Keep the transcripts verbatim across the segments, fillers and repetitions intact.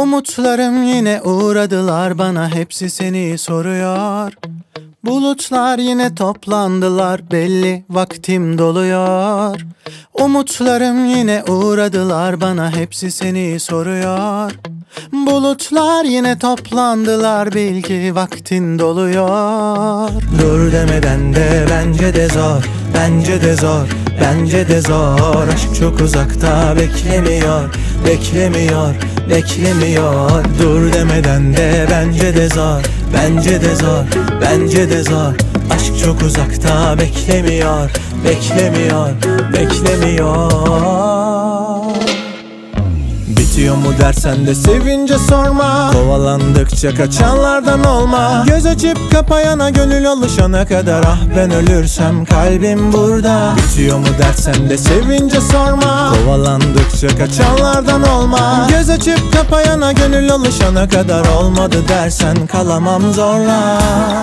Umutlarım yine uğradılar bana, hepsi seni soruyor. Bulutlar yine toplandılar, belli vaktim doluyor. Umutlarım yine uğradılar bana, hepsi seni soruyor. Bulutlar yine toplandılar, bil ki vaktin doluyor. Dur demeden de bence de zor, bence de zor, bence de zor. Aşk çok uzakta, beklemiyor, beklemiyor, beklemiyor. Dur demeden de bence de zor, bence de zor, bence de zor. Aşk çok uzakta, beklemiyor, beklemiyor, beklemiyor. Bitiyor mu dersen de sevince sorma, kovalandıkça kaçanlardan olma. Göz açıp kapayana, gönül alışana kadar, ah ben ölürsem kalbim burada. Bitiyor mu dersen de sevince sorma, kovalandıkça kaçanlardan olma. Göz açıp kapayana, gönül alışana kadar, olmadı dersen kalamam zorla.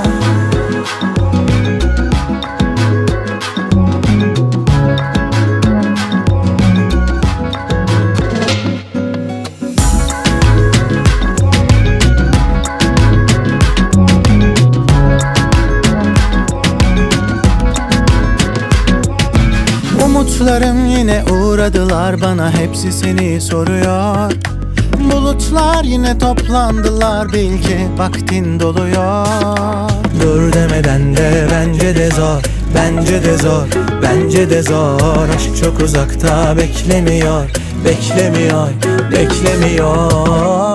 Umutlarım yine uğradılar bana, hepsi seni soruyor. Bulutlar yine toplandılar, bil ki vaktin doluyor. Dur demeden de bence de zor, bence de zor, bence de zor. Aşk çok uzakta, beklemiyor, beklemiyor, beklemiyor.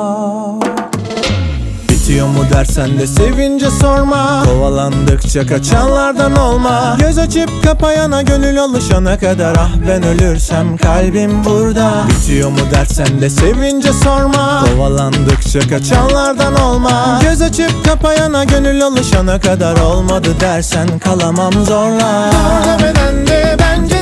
Bitiyor mu dersen de sevince sorma, kovalandıkça kaçanlardan olma. Göz açıp kapayana, gönül alışana kadar, ah ben ölürsem kalbim burada. Bitiyor mu dersen de sevince sorma, kovalandıkça kaçanlardan olma. Göz açıp kapayana, gönül alışana kadar, olmadı dersen kalamam zorla. Dur demeden de bence